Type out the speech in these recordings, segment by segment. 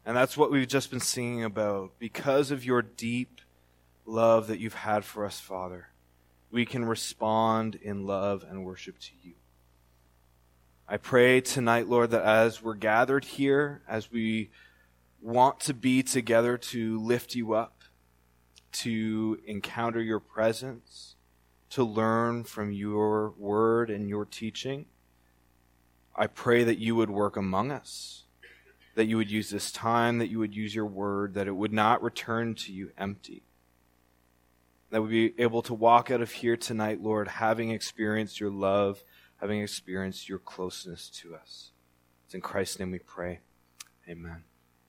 And that's what we've just been singing about. Because of your deep love that you've had for us, Father, we can respond in love and worship to you. I pray tonight, Lord, that as we're gathered here, as we want to be together to lift you up, to encounter your presence, to learn from your word and your teaching, I pray that you would work among us, that you would use this time, that you would use your word, that it would not return to you empty. That we'd be able to walk out of here tonight, Lord, having experienced your love, having experienced your closeness to us. It's in Christ's name we pray. Amen.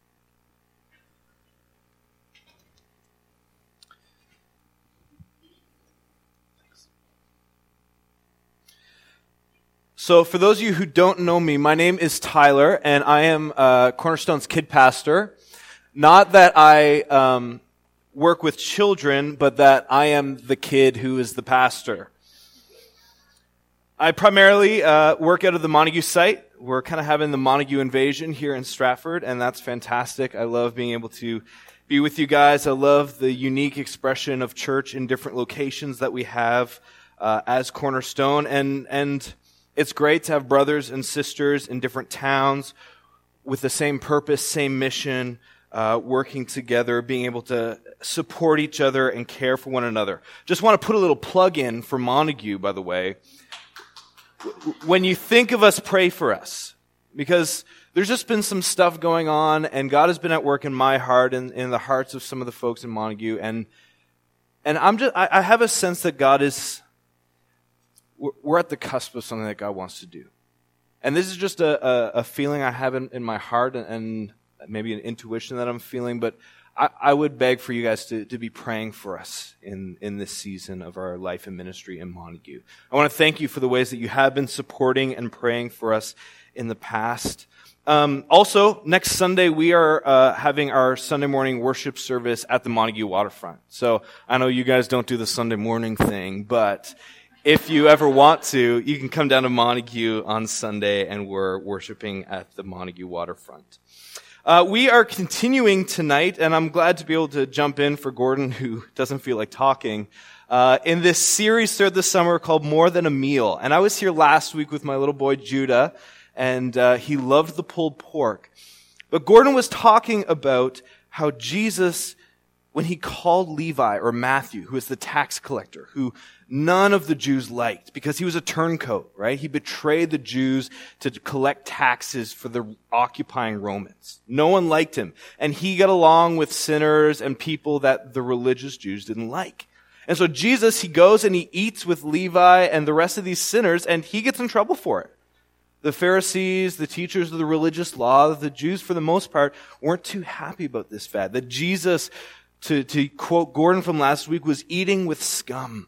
So for those of you who don't know me, my name is Tyler, and I am Cornerstone's kid pastor. Not that I work with children, but that I am the kid who is the pastor. I primarily work out of the Montague site. We're kind of having the Montague invasion here in Stratford, and that's fantastic. I love being able to be with you guys. I love the unique expression of church in different locations that we have as Cornerstone, and it's great to have brothers and sisters in different towns with the same purpose, same mission, working together, being able to support each other and care for one another. Just want to put a little plug in for Montague, by the way. When you think of us, pray for us. Because there's just been some stuff going on, and God has been at work in my heart and in the hearts of some of the folks in Montague. And I have a sense that God is... We're at the cusp of something that God wants to do. And this is just a feeling I have in my heart and maybe an intuition that I'm feeling, but I would beg for you guys to be praying for us in this season of our life and ministry in Montague. I want to thank you for the ways that you have been supporting and praying for us in the past. Also, next Sunday, we are having our Sunday morning worship service at the Montague waterfront. So I know you guys don't do the Sunday morning thing, but if you ever want to, you can come down to Montague on Sunday, and we're worshiping at the Montague waterfront. We are continuing tonight, and I'm glad to be able to jump in for Gordon, who doesn't feel like talking, in this series throughout the summer called More Than a Meal. And I was here last week with my little boy Judah, and he loved the pulled pork. But Gordon was talking about how Jesus, when he called Levi, or Matthew, who is the tax collector, who none of the Jews liked because he was a turncoat, right? He betrayed the Jews to collect taxes for the occupying Romans. No one liked him. And he got along with sinners and people that the religious Jews didn't like. And so Jesus, he goes and he eats with Levi and the rest of these sinners, and he gets in trouble for it. The Pharisees, the teachers of the religious law, the Jews for the most part, weren't too happy about this fad. That Jesus, to quote Gordon from last week, was eating with scum.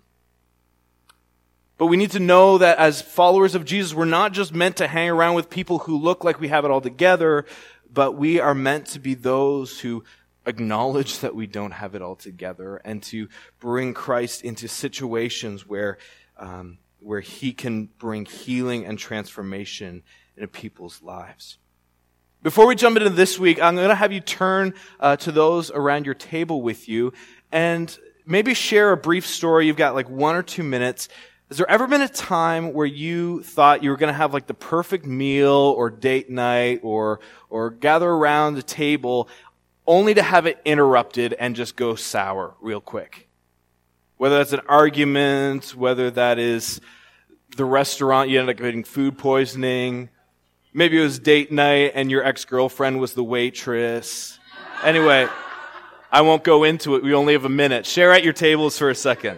But we need to know that as followers of Jesus, we're not just meant to hang around with people who look like we have it all together, but we are meant to be those who acknowledge that we don't have it all together and to bring Christ into situations where he can bring healing and transformation into people's lives. Before we jump into this week, I'm going to have you turn to those around your table with you and maybe share a brief story. You've got like 1 or 2 minutes. Has there ever been a time where you thought you were going to have like the perfect meal or date night or gather around the table only to have it interrupted and just go sour real quick? Whether that's an argument, whether that is the restaurant, you ended up getting food poisoning. Maybe it was date night and your ex-girlfriend was the waitress. Anyway, I won't go into it. We only have a minute. Share at your tables for a second.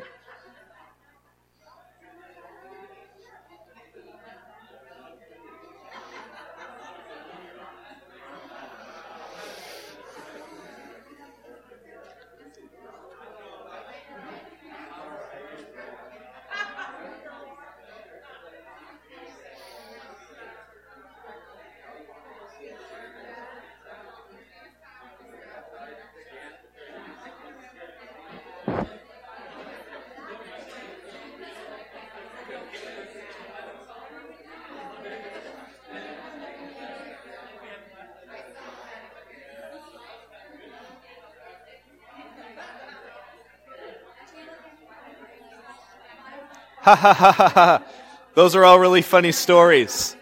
Ha ha ha ha ha. Those are all really funny stories.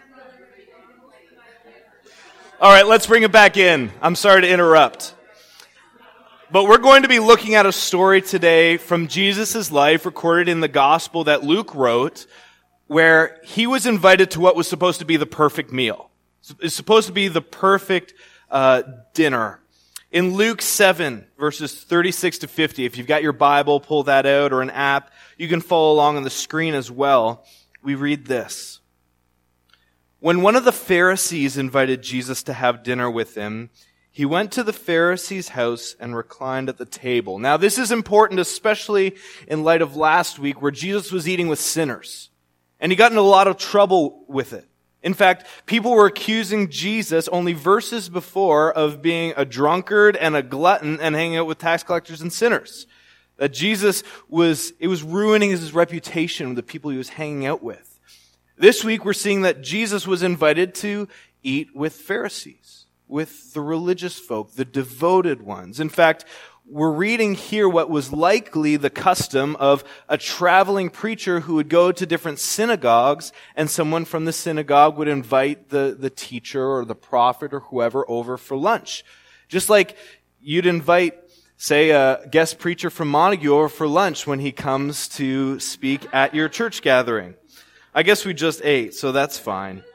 All right, let's bring it back in. I'm sorry to interrupt. But we're going to be looking at a story today from Jesus' life recorded in the gospel that Luke wrote, where he was invited to what was supposed to be the perfect meal. It's supposed to be the perfect dinner. In Luke 7, verses 36 to 50, if you've got your Bible, pull that out, or an app, you can follow along on the screen as well. We read this. When one of the Pharisees invited Jesus to have dinner with him, he went to the Pharisee's house and reclined at the table. Now, this is important, especially in light of last week, where Jesus was eating with sinners. And he got in a lot of trouble with it. In fact, people were accusing Jesus only verses before of being a drunkard and a glutton and hanging out with tax collectors and sinners. That Jesus was ruining his reputation with the people he was hanging out with. This week we're seeing that Jesus was invited to eat with Pharisees, with the religious folk, the devoted ones. In fact, we're reading here what was likely the custom of a traveling preacher who would go to different synagogues, and someone from the synagogue would invite the teacher or the prophet or whoever over for lunch. Just like you'd invite, say, a guest preacher from Montague over for lunch when he comes to speak at your church gathering. I guess we just ate, so that's fine.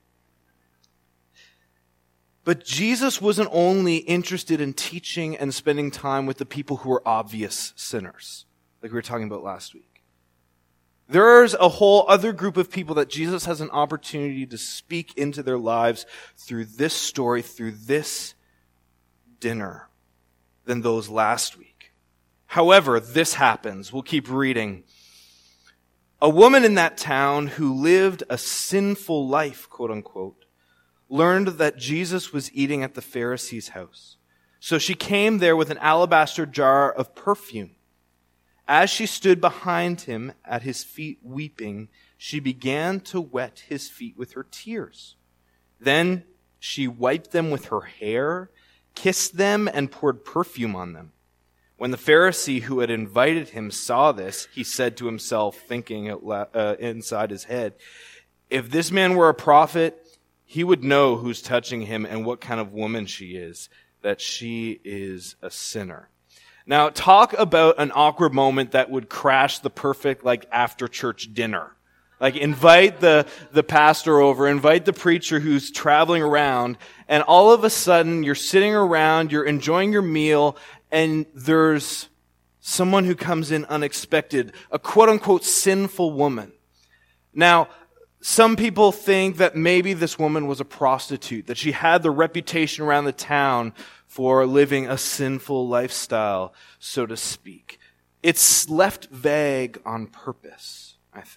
But Jesus wasn't only interested in teaching and spending time with the people who were obvious sinners, like we were talking about last week. There's a whole other group of people that Jesus has an opportunity to speak into their lives through this story, through this dinner, than those last week. However, this happens. We'll keep reading. A woman in that town who lived a sinful life, quote unquote, learned that Jesus was eating at the Pharisee's house. So she came there with an alabaster jar of perfume. As she stood behind him at his feet weeping, she began to wet his feet with her tears. Then she wiped them with her hair, kissed them, and poured perfume on them. When the Pharisee who had invited him saw this, he said to himself, thinking inside his head, "If this man were a prophet, he would know who's touching him and what kind of woman she is, that she is a sinner." Now, talk about an awkward moment that would crash the perfect, after church dinner. Invite the pastor over, invite the preacher who's traveling around, and all of a sudden you're sitting around, you're enjoying your meal, and there's someone who comes in unexpected, a quote-unquote sinful woman. Now, some people think that maybe this woman was a prostitute, that she had the reputation around the town for living a sinful lifestyle, so to speak. It's left vague on purpose, I think.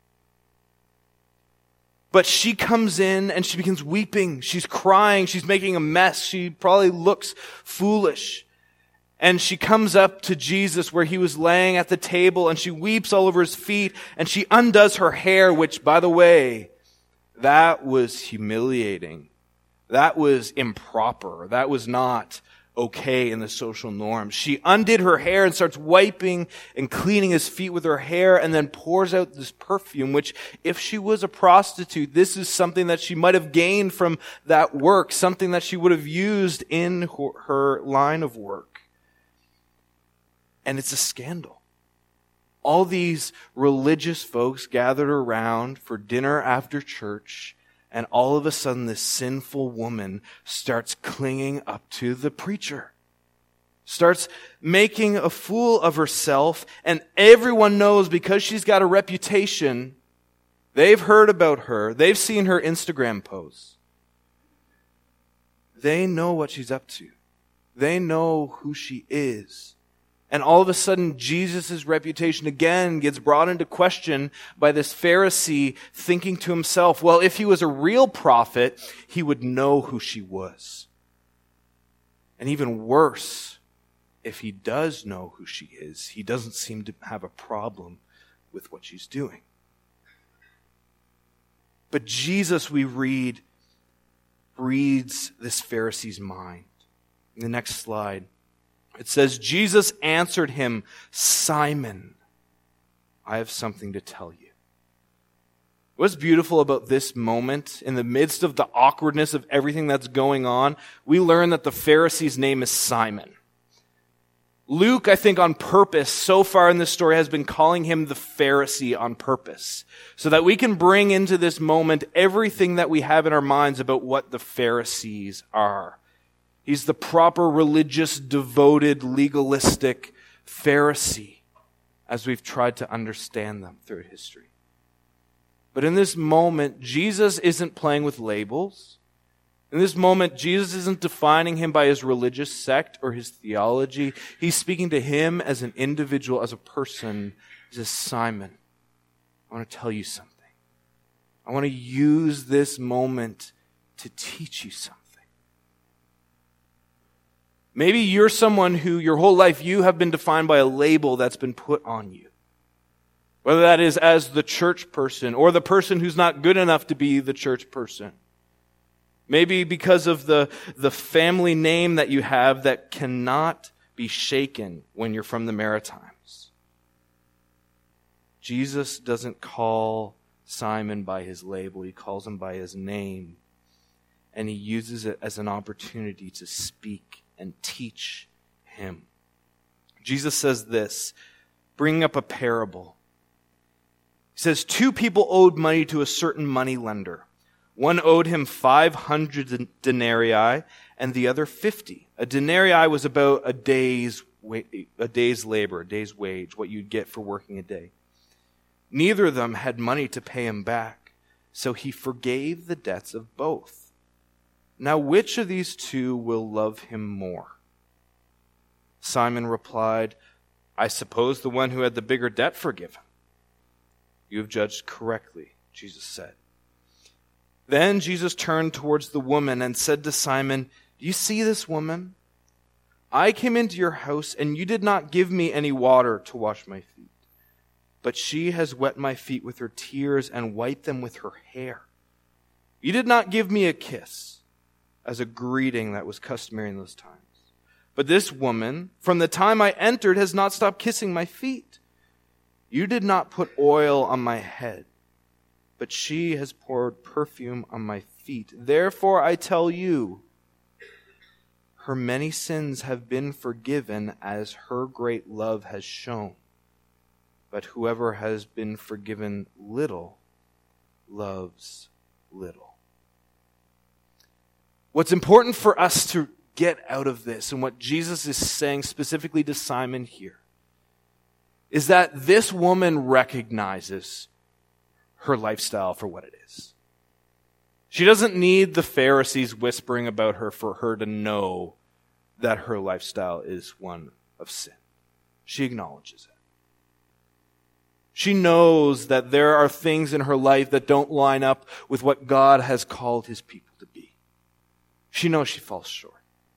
But she comes in and she begins weeping. She's crying. She's making a mess. She probably looks foolish. And she comes up to Jesus where he was laying at the table, and she weeps all over his feet, and she undoes her hair, which, by the way, that was humiliating. That was improper. That was not okay in the social norm. She undid her hair and starts wiping and cleaning his feet with her hair, and then pours out this perfume, which, if she was a prostitute, this is something that she might have gained from that work, something that she would have used in her line of work. And it's a scandal. All these religious folks gathered around for dinner after church, and all of a sudden this sinful woman starts clinging up to the preacher. Starts making a fool of herself, and everyone knows because she's got a reputation. They've heard about her. They've seen her Instagram posts. They know what she's up to. They know who she is. And all of a sudden, Jesus' reputation again gets brought into question by this Pharisee thinking to himself, well, if he was a real prophet, he would know who she was. And even worse, if he does know who she is, he doesn't seem to have a problem with what she's doing. But Jesus, we read, reads this Pharisee's mind. In the next slide, it says, Jesus answered him, "Simon, I have something to tell you. What's beautiful about this moment, in the midst of the awkwardness of everything that's going on, we learn that the Pharisee's name is Simon. Luke, I think on purpose, so far in this story, has been calling him the Pharisee on purpose, so that we can bring into this moment everything that we have in our minds about what the Pharisees are. He's the proper religious, devoted, legalistic Pharisee, as we've tried to understand them through history. But in this moment, Jesus isn't playing with labels. In this moment, Jesus isn't defining him by his religious sect or his theology. He's speaking to him as an individual, as a person. He says, Simon, I want to tell you something. I want to use this moment to teach you something. Maybe you're someone who your whole life you have been defined by a label that's been put on you. Whether that is as the church person or the person who's not good enough to be the church person. Maybe because of the family name that you have that cannot be shaken when you're from the Maritimes. Jesus doesn't call Simon by his label. He calls him by his name. And he uses it as an opportunity to speak and teach him. Jesus says this, bringing up a parable. He says, 2 people owed money to a certain money lender. One owed him 500 denarii and the other 50. A denarii was about a day's labor, a day's wage, what you'd get for working a day. Neither of them had money to pay him back, so he forgave the debts of both. Now which of these 2 will love him more? Simon replied, I suppose the one who had the bigger debt forgiven. You have judged correctly, Jesus said. Then Jesus turned towards the woman and said to Simon, do you see this woman? I came into your house and you did not give me any water to wash my feet. But she has wet my feet with her tears and wiped them with her hair. You did not give me a kiss as a greeting that was customary in those times. But this woman, from the time I entered, has not stopped kissing my feet. You did not put oil on my head, but she has poured perfume on my feet. Therefore I tell you, her many sins have been forgiven as her great love has shown. But whoever has been forgiven little loves little. What's important for us to get out of this, and what Jesus is saying specifically to Simon here, is that this woman recognizes her lifestyle for what it is. She doesn't need the Pharisees whispering about her for her to know that her lifestyle is one of sin. She acknowledges it. She knows that there are things in her life that don't line up with what God has called his people to be. She knows she falls short.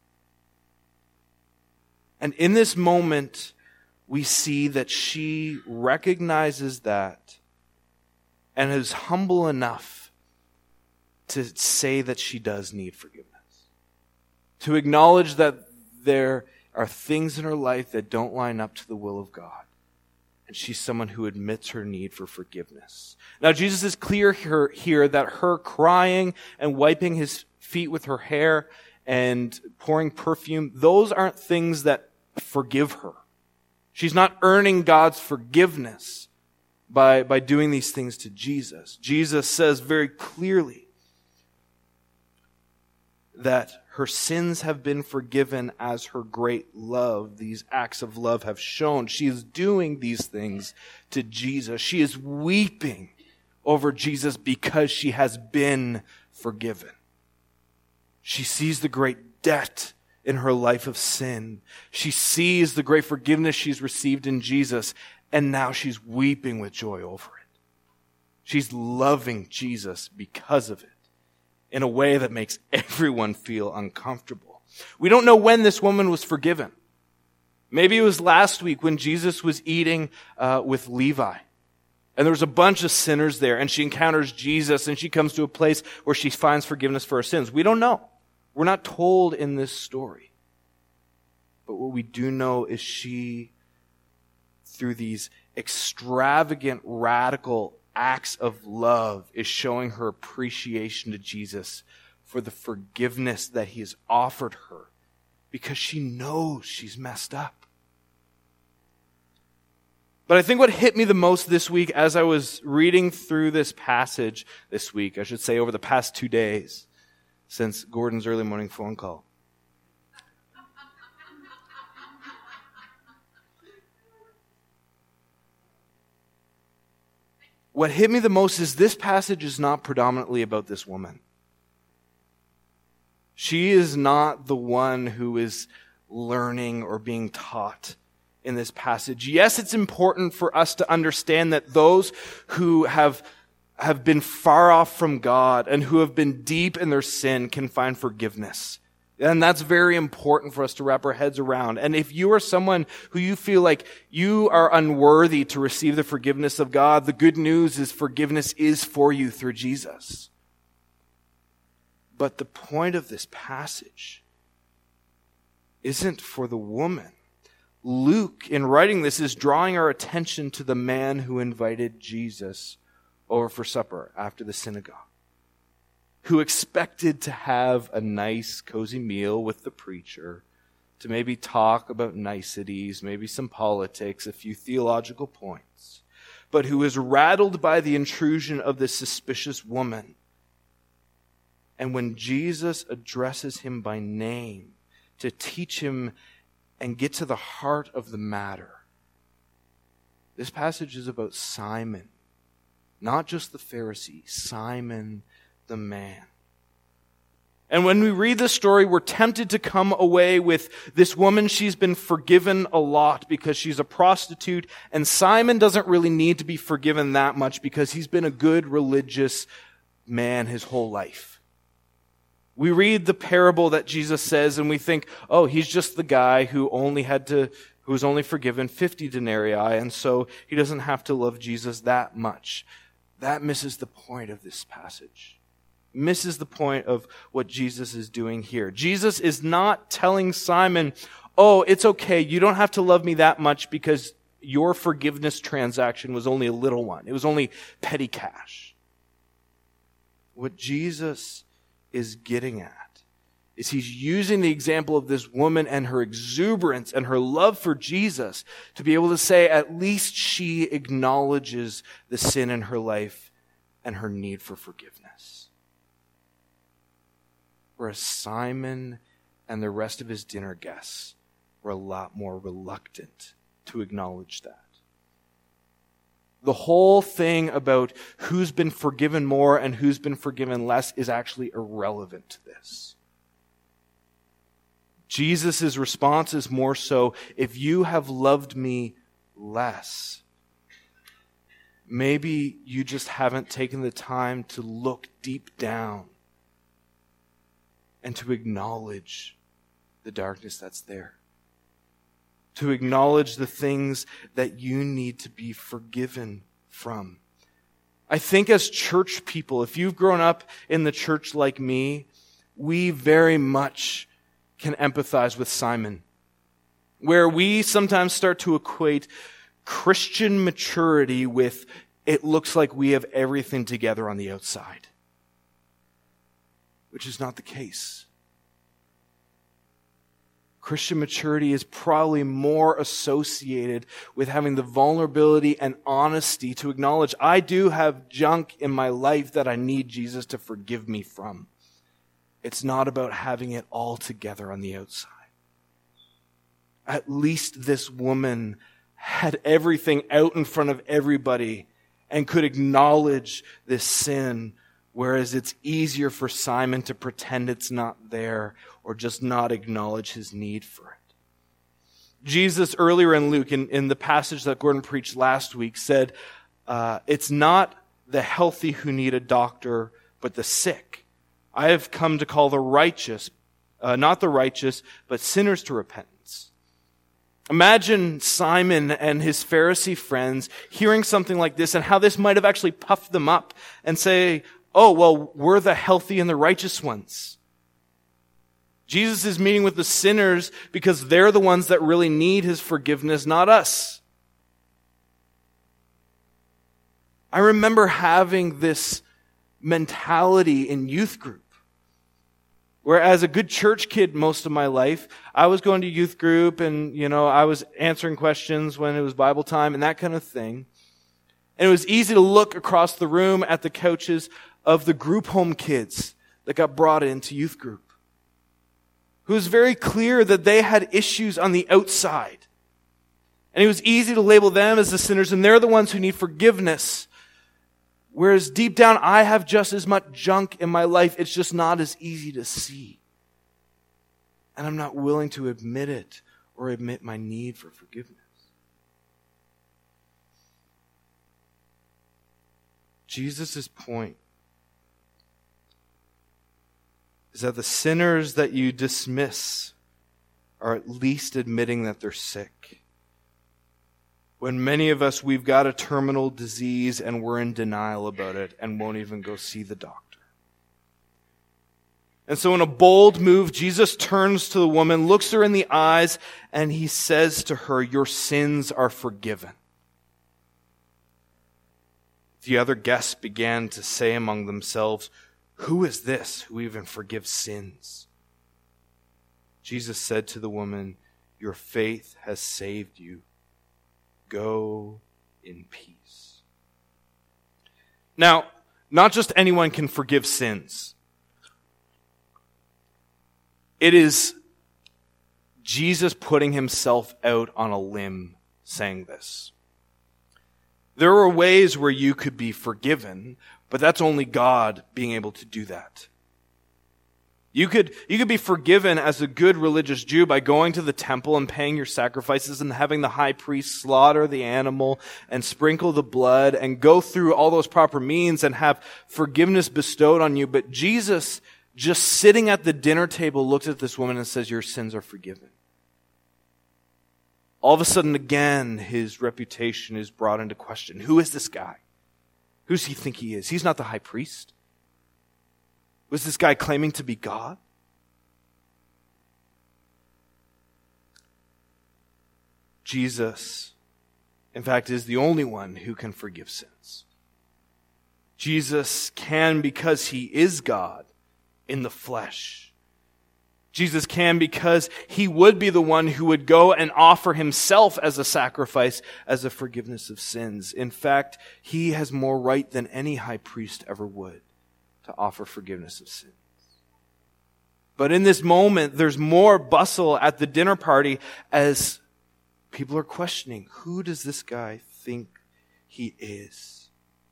And in this moment, we see that she recognizes that and is humble enough to say that she does need forgiveness. To acknowledge that there are things in her life that don't line up to the will of God. And she's someone who admits her need for forgiveness. Now, Jesus is clear here that her crying and wiping his feet with her hair and pouring perfume, those aren't things that forgive her. She's not earning God's forgiveness by doing these things to Jesus. Jesus says very clearly that her sins have been forgiven as her great love, these acts of love have shown. She is doing these things to Jesus. She is weeping over Jesus because she has been forgiven. She sees the great debt in her life of sin. She sees the great forgiveness she's received in Jesus, and now she's weeping with joy over it. She's loving Jesus because of it in a way that makes everyone feel uncomfortable. We don't know when this woman was forgiven. Maybe it was last week when Jesus was eating with Levi. And there was a bunch of sinners there, and she encounters Jesus, and she comes to a place where she finds forgiveness for her sins. We don't know. We're not told in this story. But what we do know is she, through these extravagant, radical acts of love is showing her appreciation to Jesus for the forgiveness that he has offered her because she knows she's messed up. But I think what hit me the most this week as I was reading through this passage this week, I should say over the past 2 days since Gordon's early morning phone call. What hit me the most is this passage is not predominantly about this woman. She is not the one who is learning or being taught in this passage. Yes, it's important for us to understand that those who have been far off from God and who have been deep in their sin can find forgiveness. And that's very important for us to wrap our heads around. And if you are someone who you feel like you are unworthy to receive the forgiveness of God, the good news is forgiveness is for you through Jesus. But the point of this passage isn't for the woman. Luke, in writing this, is drawing our attention to the man who invited Jesus over for supper after the synagogue, who expected to have a nice, cozy meal with the preacher, to maybe talk about niceties, maybe some politics, a few theological points, but who is rattled by the intrusion of this suspicious woman. And when Jesus addresses him by name to teach him and get to the heart of the matter, this passage is about Simon, not just the Pharisee, Simon the man. And when we read this story, we're tempted to come away with this woman, she's been forgiven a lot because she's a prostitute, and Simon doesn't really need to be forgiven that much because he's been a good religious man his whole life. We read the parable that Jesus says and we think, oh, he's just the guy who was only forgiven 50 denarii, and so he doesn't have to love Jesus that much. That misses the point of this passage. Misses the point of what Jesus is doing here. Jesus is not telling Simon, oh, it's okay, you don't have to love me that much because your forgiveness transaction was only a little one. It was only petty cash. What Jesus is getting at is he's using the example of this woman and her exuberance and her love for Jesus to be able to say at least she acknowledges the sin in her life and her need for forgiveness. Whereas Simon and the rest of his dinner guests were a lot more reluctant to acknowledge that. The whole thing about who's been forgiven more and who's been forgiven less is actually irrelevant to this. Jesus' response is more so, if you have loved me less, maybe you just haven't taken the time to look deep down and to acknowledge the darkness that's there. To acknowledge the things that you need to be forgiven from. I think as church people, if you've grown up in the church like me, we very much can empathize with Simon. Where we sometimes start to equate Christian maturity with it looks like we have everything together on the outside. Which is not the case. Christian maturity is probably more associated with having the vulnerability and honesty to acknowledge I do have junk in my life that I need Jesus to forgive me from. It's not about having it all together on the outside. At least this woman had everything out in front of everybody and could acknowledge this sin, whereas it's easier for Simon to pretend it's not there or just not acknowledge his need for it. Jesus, earlier in Luke, in the passage that Gordon preached last week, said, it's not the healthy who need a doctor, but the sick. I have come to call the righteous, not the righteous, but sinners to repentance. Imagine Simon and his Pharisee friends hearing something like this and how this might have actually puffed them up and say, oh, well, we're the healthy and the righteous ones. Jesus is meeting with the sinners because they're the ones that really need his forgiveness, not us. I remember having this mentality in youth group, where as a good church kid most of my life, I was going to youth group and, I was answering questions when it was Bible time and that kind of thing. And it was easy to look across the room at the couches of the group home kids that got brought into youth group, who was very clear that they had issues on the outside. And it was easy to label them as the sinners, and they're the ones who need forgiveness. Whereas deep down, I have just as much junk in my life. It's just not as easy to see. And I'm not willing to admit it or admit my need for forgiveness. Jesus' point is that the sinners that you dismiss are at least admitting that they're sick. When many of us, we've got a terminal disease and we're in denial about it and won't even go see the doctor. And so in a bold move, Jesus turns to the woman, looks her in the eyes, and he says to her, "Your sins are forgiven." The other guests began to say among themselves, "Who is this who even forgives sins?" Jesus said to the woman, "Your faith has saved you. Go in peace." Now, not just anyone can forgive sins. It is Jesus putting himself out on a limb saying this. There are ways where you could be forgiven, but that's only God being able to do that. You could be forgiven as a good religious Jew by going to the temple and paying your sacrifices and having the high priest slaughter the animal and sprinkle the blood and go through all those proper means and have forgiveness bestowed on you. But Jesus, just sitting at the dinner table, looks at this woman and says, "Your sins are forgiven." All of a sudden, again, his reputation is brought into question. Who is this guy? Who does he think he is? He's not the high priest. Was this guy claiming to be God? Jesus, in fact, is the only one who can forgive sins. Jesus can because he is God in the flesh. Jesus can because he would be the one who would go and offer himself as a sacrifice, as a forgiveness of sins. In fact, he has more right than any high priest ever would to offer forgiveness of sins. But in this moment, there's more bustle at the dinner party as people are questioning, who does this guy think he is?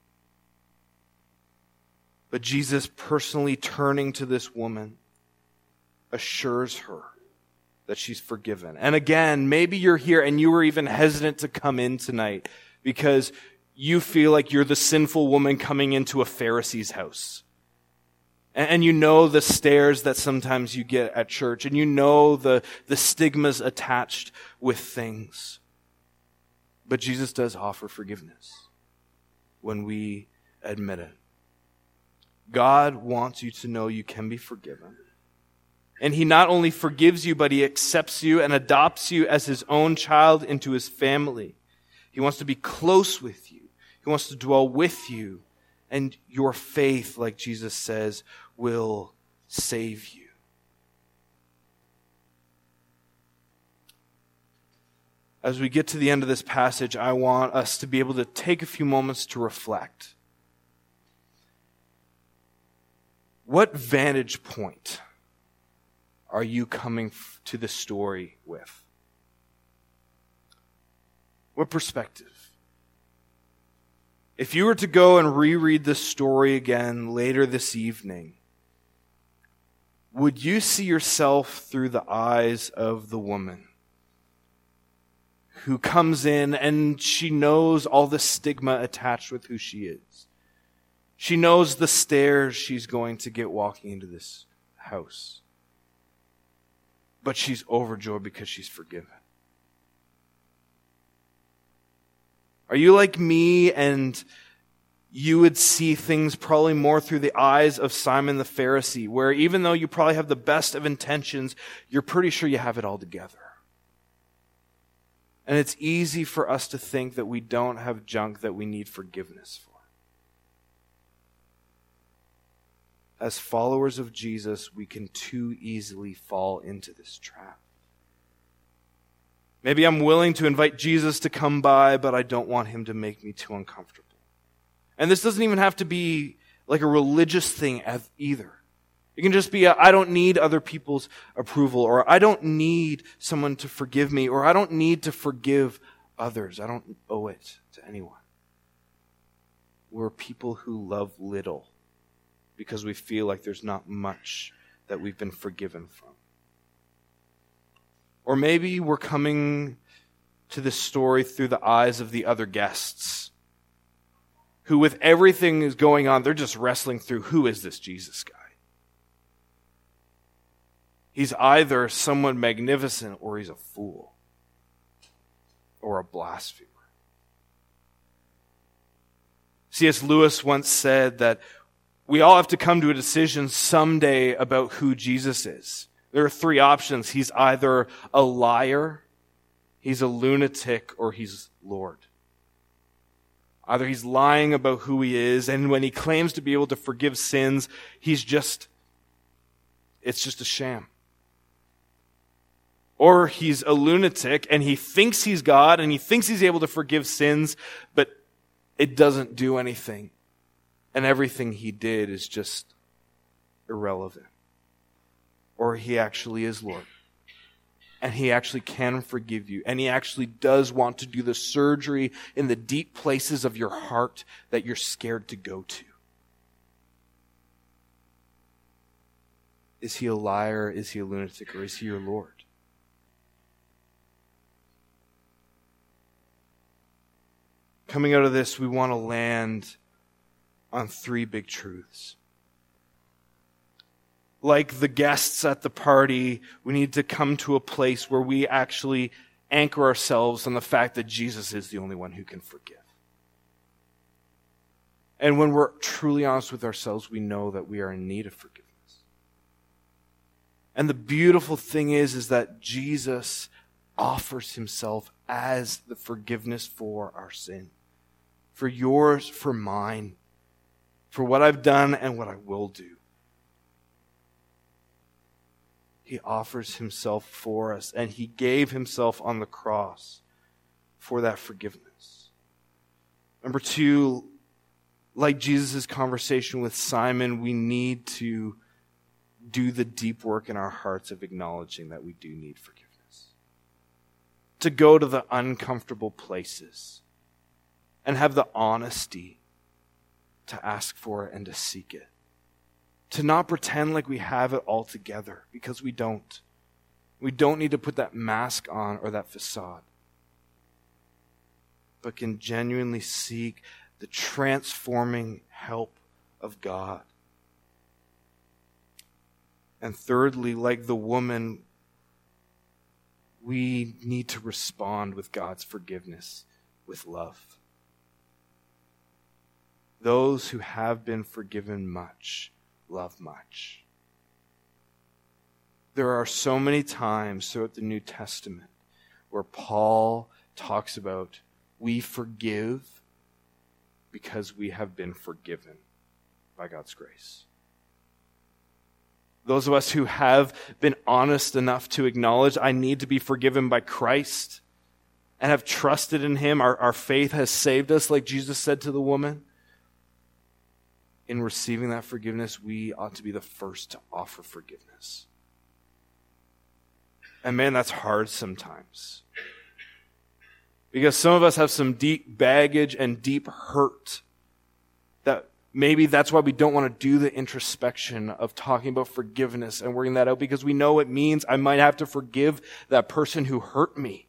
But Jesus, personally turning to this woman, assures her that she's forgiven. And again, maybe you're here and you were even hesitant to come in tonight because you feel like you're the sinful woman coming into a Pharisee's house. And you know the stares that sometimes you get at church, and you know the stigmas attached with things. But Jesus does offer forgiveness when we admit it. God wants you to know you can be forgiven. And he not only forgives you, but he accepts you and adopts you as his own child into his family. He wants to be close with you. He wants to dwell with you. And your faith, like Jesus says, will save you. As we get to the end of this passage, I want us to be able to take a few moments to reflect. What vantage point are you coming to the story with? What perspective? If you were to go and reread this story again later this evening, would you see yourself through the eyes of the woman who comes in and she knows all the stigma attached with who she is? She knows the stares she's going to get walking into this house. But she's overjoyed because she's forgiven. Are you like me and you would see things probably more through the eyes of Simon the Pharisee, where even though you probably have the best of intentions, you're pretty sure you have it all together? And it's easy for us to think that we don't have junk that we need forgiveness for. as followers of Jesus, we can too easily fall into this trap. Maybe I'm willing to invite Jesus to come by, but I don't want him to make me too uncomfortable. And this doesn't even have to be like a religious thing either. It can just be I don't need other people's approval, or I don't need someone to forgive me, or I don't need to forgive others. I don't owe it to anyone. We're people who love little because we feel like there's not much that we've been forgiven from. Or maybe we're coming to this story through the eyes of the other guests, who with everything is going on, they're just wrestling through, who is this Jesus guy? He's either someone magnificent or he's a fool or a blasphemer. C.S. Lewis once said that we all have to come to a decision someday about who Jesus is. There are three options. He's either a liar, he's a lunatic, or he's Lord. Either he's lying about who he is, and when he claims to be able to forgive sins, it's just a sham. Or he's a lunatic, and he thinks he's God, and he thinks he's able to forgive sins, but it doesn't do anything. And everything he did is just irrelevant. Or he actually is Lord. And he actually can forgive you. And he actually does want to do the surgery in the deep places of your heart that you're scared to go to. Is he a liar? Is he a lunatic? Or is he your Lord? Coming out of this, we want to land on three big truths. Like the guests at the party, we need to come to a place where we actually anchor ourselves on the fact that Jesus is the only one who can forgive. And when we're truly honest with ourselves, we know that we are in need of forgiveness. And the beautiful thing is that Jesus offers himself as the forgiveness for our sin. For yours, for mine, for what I've done and what I will do. He offers himself for us, and he gave himself on the cross for that forgiveness. Number two, like Jesus' conversation with Simon, we need to do the deep work in our hearts of acknowledging that we do need forgiveness. To go to the uncomfortable places and have the honesty to ask for it and to seek it. To not pretend like we have it all together, because we don't. We don't need to put that mask on or that facade, but can genuinely seek the transforming help of God. And thirdly, like the woman, we need to respond with God's forgiveness, with love. Those who have been forgiven much love much. There are so many times throughout the New Testament where Paul talks about we forgive because we have been forgiven by God's grace. Those of us who have been honest enough to acknowledge I need to be forgiven by Christ and have trusted in him, our faith has saved us, like Jesus said to the woman. In receiving that forgiveness, we ought to be the first to offer forgiveness. And man, that's hard sometimes. Because some of us have some deep baggage and deep hurt that maybe that's why we don't want to do the introspection of talking about forgiveness and working that out, because we know it means I might have to forgive that person who hurt me.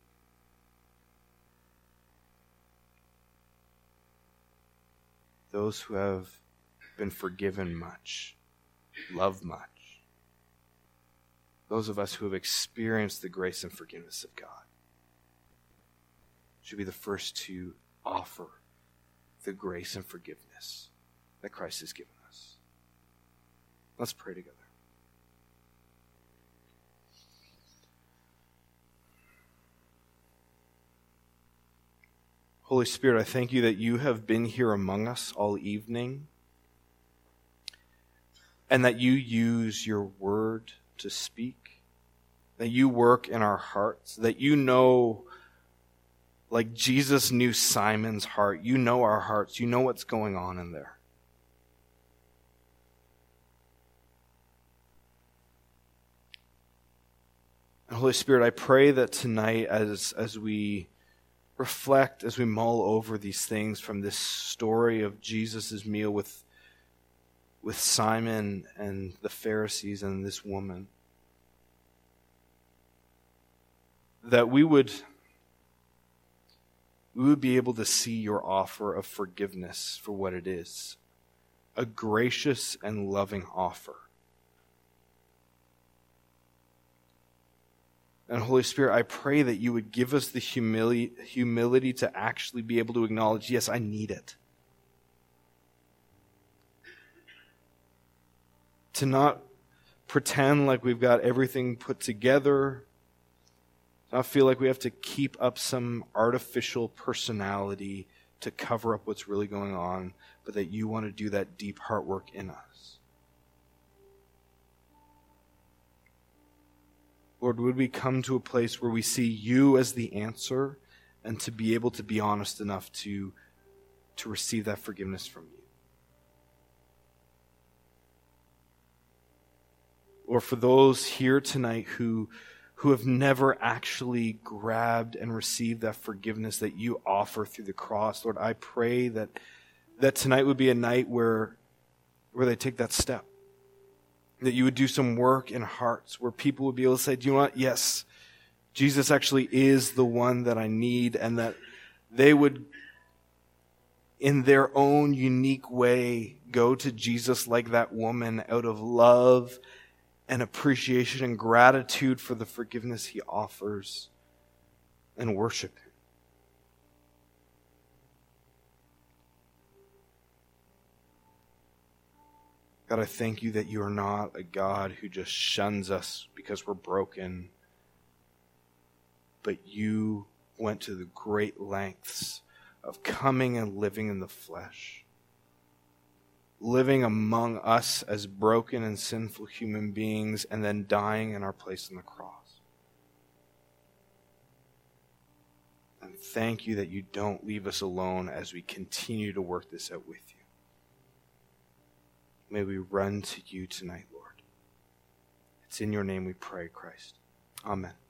Those who have been forgiven much, love much. Those of us who have experienced the grace and forgiveness of God should be the first to offer the grace and forgiveness that Christ has given us. Let's pray together. Holy Spirit, I thank you that you have been here among us all evening. and that you use your word to speak, that you work in our hearts, that you know, like Jesus knew Simon's heart, you know our hearts, you know what's going on in there. And Holy Spirit, I pray that tonight as we reflect, as we mull over these things from this story of Jesus' meal with Simon and the Pharisees and this woman, that we would be able to see your offer of forgiveness for what it is, a gracious and loving offer. And Holy Spirit, I pray that you would give us the humility to actually be able to acknowledge, yes, I need it. To not pretend like we've got everything put together, to not feel like we have to keep up some artificial personality to cover up what's really going on, but that you want to do that deep heart work in us. Lord, would we come to a place where we see you as the answer and to be able to be honest enough to receive that forgiveness from you. Or for those here tonight who have never actually grabbed and received that forgiveness that you offer through the cross, Lord, I pray that tonight would be a night where they take that step. That you would do some work in hearts where people would be able to say, do you know what? Yes, Jesus actually is the one that I need, and that they would, in their own unique way, go to Jesus like that woman out of love and appreciation and gratitude for the forgiveness he offers, and worship him. God, I thank you that you are not a God who just shuns us because we're broken, but you went to the great lengths of coming and living in the flesh, living among us as broken and sinful human beings, and then dying in our place on the cross. And thank you that you don't leave us alone as we continue to work this out with you. May we run to you tonight, Lord. It's in your name we pray, Christ. Amen.